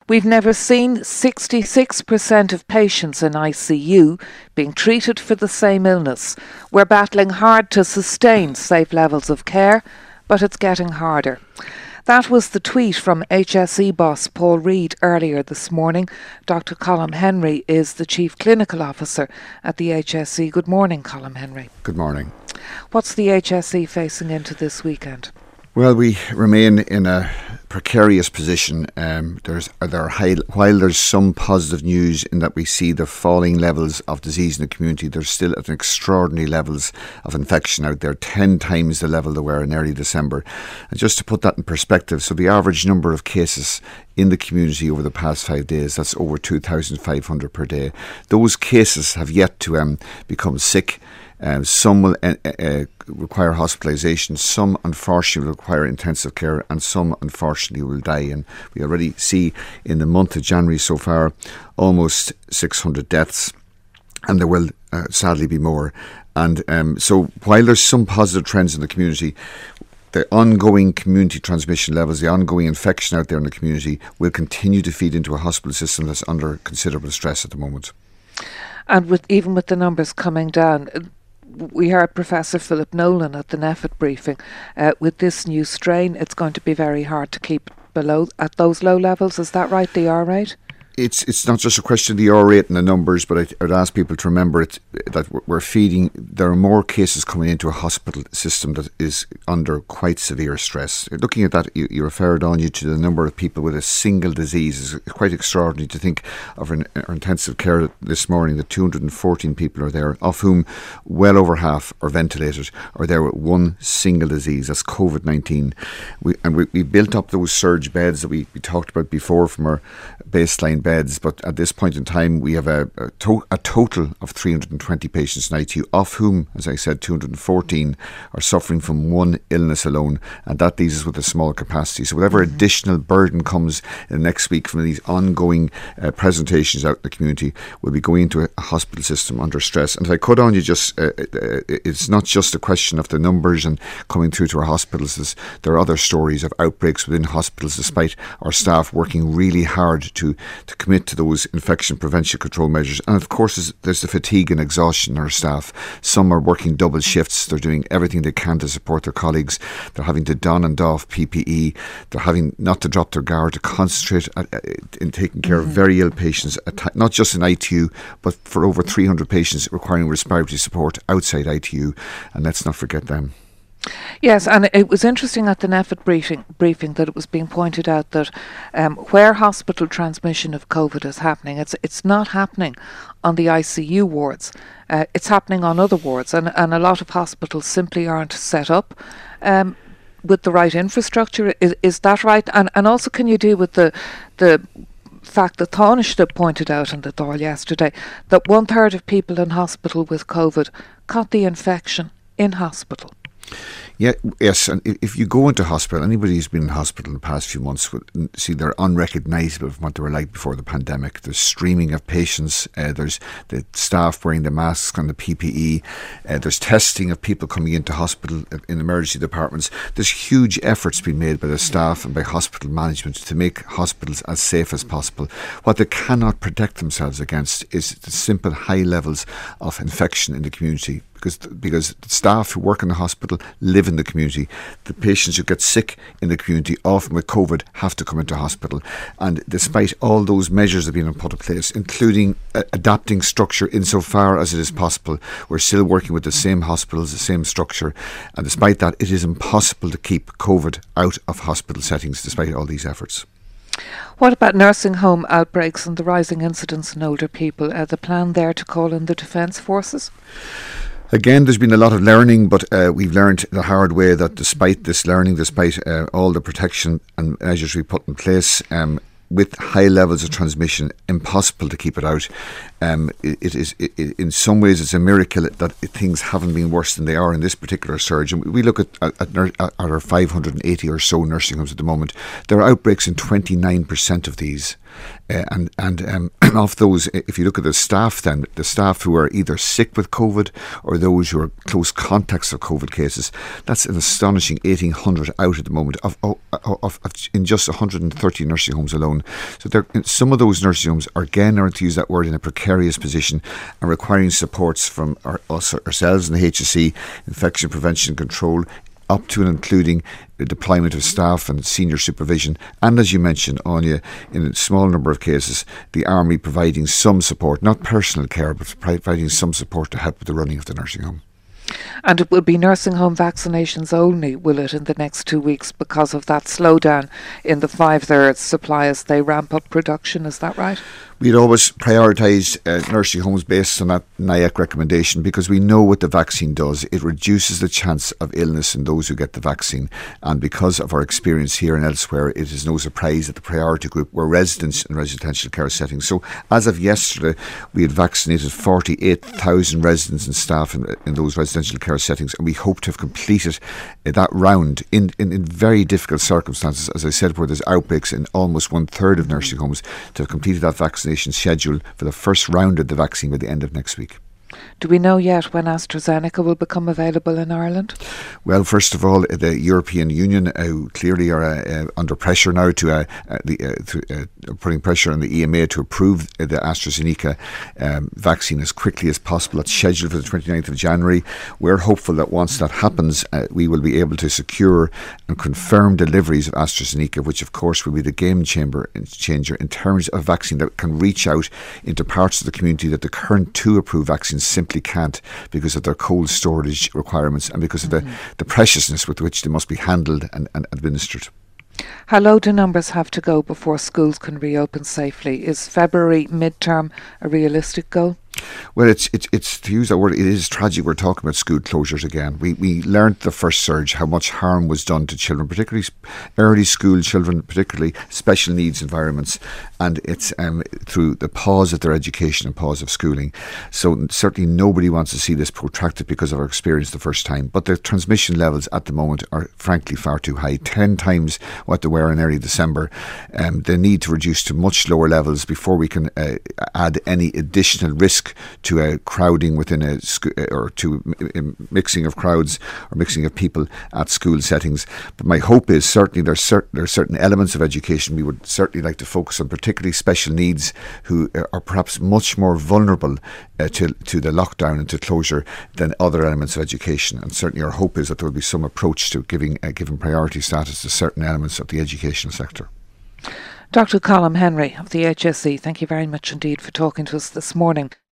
We've never seen 66% of patients in ICU being treated for the same illness. We're battling hard to sustain safe levels of care, but it's getting harder. That was the tweet from HSE boss Paul Reid earlier this morning. Dr. Colm Henry is the Chief Clinical Officer at the HSE. Good morning, Colm Henry. Good morning. What's the HSE facing into this weekend? Well, we remain in a precarious position. While there's some positive news in that we see the falling levels of disease in the community, there's still at extraordinary levels of infection out there, 10 times the level they were in early December. And just to put that in perspective, so the average number of cases in the community over the past 5 days, that's over 2,500 per day. Those cases have yet to become sick. Some will require hospitalisation, some unfortunately will require intensive care, and some unfortunately will die. And we already see in the month of January so far almost 600 deaths, and there will sadly be more. And so while there's some positive trends in the community, the ongoing community transmission levels, the ongoing infection out there in the community will continue to feed into a hospital system that's under considerable stress at the moment. And even with the numbers coming down, we heard Professor Philip Nolan at the NPHET briefing. With this new strain, it's going to be very hard to keep below at those low levels. Is that right, the R rate? It's not just a question of the R rate and the numbers, but I'd ask people to remember that we're feeding. There are more cases coming into a hospital system that is under quite severe stress. Looking at that, you referred to the number of people with a single disease. It's quite extraordinary to think of our intensive care this morning that 214 people are there, of whom well over half are ventilated, are there with one single disease. That's COVID-19. We built up those surge beds that we talked about before from our baseline beds, but at this point in time we have a total of 320 patients in ITU, of whom, as I said, 214 are suffering from one illness alone, and that leaves us with a small capacity. So whatever additional burden comes in the next week from these ongoing presentations out in the community will be going into a hospital system under stress. And if I could on you just, it's not just a question of the numbers and coming through to our hospitals. There are other stories of outbreaks within hospitals despite our staff working really hard to commit to those infection prevention control measures. And of course there's the fatigue and exhaustion in our staff. Some are working double shifts. They're doing everything they can to support their colleagues. They're having to don and doff PPE. They're having not to drop their guard, to concentrate in taking care of very ill patients, not just in ITU, but for over 300 patients requiring respiratory support outside ITU. And let's not forget them. Yes, and it was interesting at the NPHET briefing that it was being pointed out that where hospital transmission of COVID is happening, it's not happening on the ICU wards. It's happening on other wards, and a lot of hospitals simply aren't set up with the right infrastructure. Is that right? And also, can you deal with the fact that Taoiseach pointed out in the Dáil yesterday that 1/3 of people in hospital with COVID caught the infection in hospital? Yes, and if you go into hospital, anybody who's been in hospital in the past few months will see they're unrecognisable from what they were like before the pandemic. There's streaming of patients, there's the staff wearing the masks and the PPE, there's testing of people coming into hospital in emergency departments. There's huge efforts being made by the staff and by hospital management to make hospitals as safe as possible. What they cannot protect themselves against is the simple high levels of infection in the community. Because the staff who work in the hospital live in the community. The patients who get sick in the community, often with COVID, have to come into hospital. And despite all those measures that have been put in place, including adapting structure insofar as it is possible, we're still working with the same hospitals, the same structure. And despite that, it is impossible to keep COVID out of hospital settings, despite all these efforts. What about nursing home outbreaks and the rising incidence in older people? The plan there to call in the Defence Forces? Again, there's been a lot of learning, but we've learned the hard way that despite this learning, despite all the protection and measures we put in place, with high levels of transmission, impossible to keep it out. In some ways, it's a miracle that things haven't been worse than they are in this particular surge. And we look at our 580 or so nursing homes at the moment. There are outbreaks in 29% of these. And of those, if you look at the staff, then the staff who are either sick with COVID or those who are close contacts of COVID cases, that's an astonishing 1,800 out at the moment in just 130 nursing homes alone. So some of those nursing homes are, again, to use that word, in a precarious position and requiring supports from ourselves and the HSE, infection prevention and control, up to and including the deployment of staff and senior supervision, and, as you mentioned, Anya, in a small number of cases, the Army providing some support, not personal care, but providing some support to help with the running of the nursing home. And it will be nursing home vaccinations only, will it, in the next 2 weeks, because of that slowdown in the Pfizer supply as they ramp up production, is that right? We'd always prioritise nursing homes based on that NIAC recommendation, because we know what the vaccine does. It reduces the chance of illness in those who get the vaccine. And because of our experience here and elsewhere, it is no surprise that the priority group were residents in residential care settings. So as of yesterday, we had vaccinated 48,000 residents and staff in those residential care settings, and we hope to have completed that round in very difficult circumstances, as I said, where there's outbreaks in almost 1/3 of nursing homes, to have completed that vaccination schedule for the first round of the vaccine by the end of next week. Do we know yet when AstraZeneca will become available in Ireland? Well, first of all, the European Union clearly are under pressure now putting pressure on the EMA to approve the AstraZeneca vaccine as quickly as possible. It's scheduled for the 29th of January. We're hopeful that once that happens, we will be able to secure and confirm deliveries of AstraZeneca, which of course will be the game changer in terms of vaccine that can reach out into parts of the community that the current 2 approved vaccines simply can't, because of their cold storage requirements and because of the preciousness with which they must be handled and administered. How low do numbers have to go before schools can reopen safely? Is February midterm a realistic goal? Well, it's to use that word, it is tragic. We're talking about school closures again. We learned the first surge how much harm was done to children, particularly early school children, particularly special needs environments, and it's through the pause of their education and pause of schooling. So certainly nobody wants to see this protracted because of our experience the first time. But the transmission levels at the moment are frankly far too high, 10 times what they were in early December. They need to reduce to much lower levels before we can add any additional risk to a crowding within a school, or to mixing of crowds or mixing of people at school settings. But my hope is certainly there are certain elements of education we would certainly like to focus on, particularly special needs, who are perhaps much more vulnerable to the lockdown and to closure than other elements of education. And certainly our hope is that there will be some approach to giving priority status to certain elements of the educational sector. Dr. Colm Henry of the HSE, thank you very much indeed for talking to us this morning.